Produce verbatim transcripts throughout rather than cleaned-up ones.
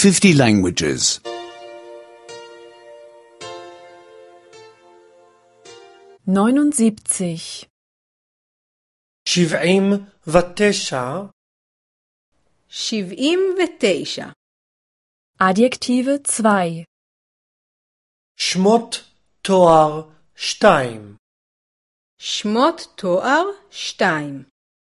fifty languages. neunundsiebzig. שבעים ותשע. שבעים ותשע. Adjektive zwei. שמות תואר שתיים. שמות תואר שתיים.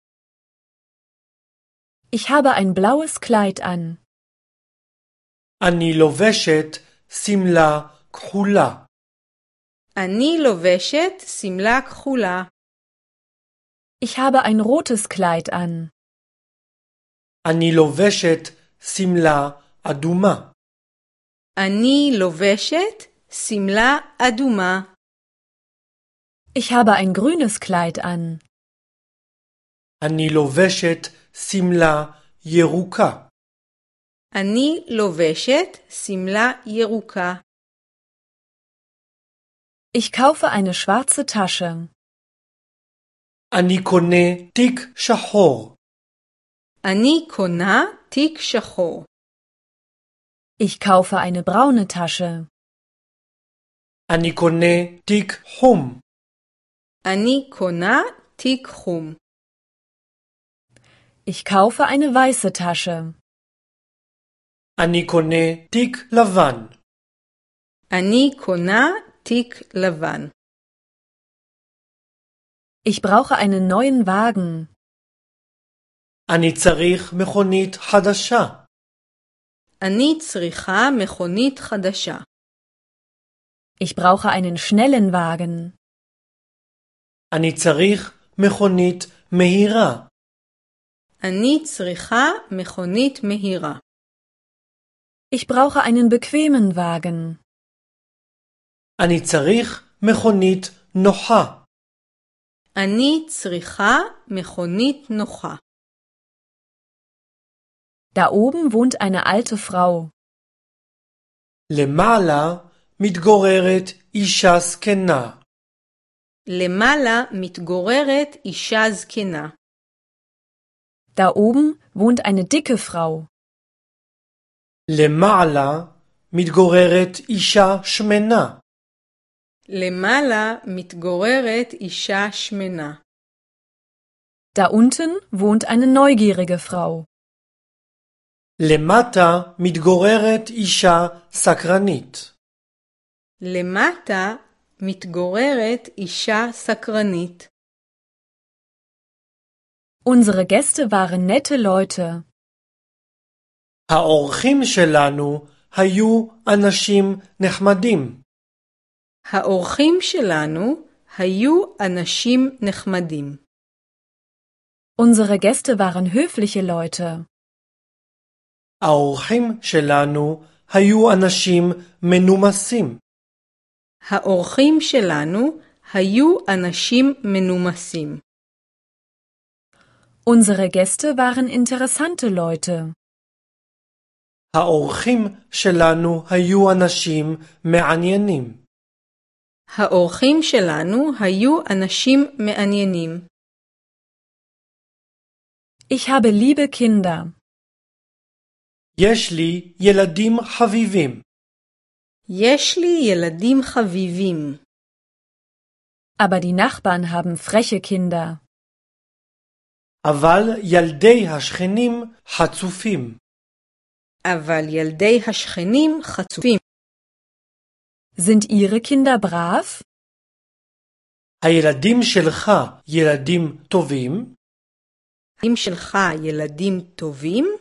Ich habe ein blaues Kleid an. אני לובשת שמלה כחולה. אני לובשת שמלה כחולה. Ich habe ein rotes Kleid an. אני לובשת שמלה אדומה. אני לובשת שמלה אדומה. Ich habe ein grünes Kleid an. אני לובשת שמלה ירוקה. אני לובשת שמלה ירוקה. Ich kaufe eine schwarze Tasche. אני קונה תיק שחור. אני קונה תיק שחור. Ich kaufe eine braune Tasche. אני קונה תיק חום. אני קונה תיק חום. Ich kaufe eine weiße Tasche. אני קונה תיק לבן. אני קונה תיק לבן. Ich brauche einen neuen Wagen. אני צריך מכונית חדשה. אני צריכה מכונית חדשה. Ich brauche einen schnellen Wagen. אני צריך מכונית מהירה. אני צריכה מכונית מהירה. Ich brauche einen bequemen Wagen. אני צריך מכונית נוחה. אני צריכה מכונית נוחה. Da oben wohnt eine alte Frau. למעלה מתגוררת אישה זקנה. למעלה מתגוררת אישה זקנה. Da oben wohnt eine dicke Frau. למעלה מתגוררת אישה שמנה. למעלה מתגוררת אישה שמנה. Da unten wohnt eine neugierige Frau. למטה מתגוררת אישה סקרנית. למטה מתגוררת אישה סקרנית. Unsere Gäste waren nette Leute. האורחים שלנו היו אנשים נחמדים. האורחים שלנו היו אנשים נחמדים. Unsere Gäste waren höfliche Leute. האורחים שלנו היו אנשים מנומסים. האורחים שלנו היו אנשים מנומסים. Unsere Gäste waren interessante Leute. האורחים שלנו היו אנשים מעניינים. האורחים שלנו היו אנשים מעניינים. Ich habe liebe Kinder. יש לי ילדים חביבים. יש לי ילדים חביבים. Aber die Nachbarn haben freche Kinder. אבל ילדי השכנים חצופים. אבל ילדי השכנים חצופים. Sind ihre Kinder brav? הילדים שלך ילדים טובים? האם שלך ילדים טובים?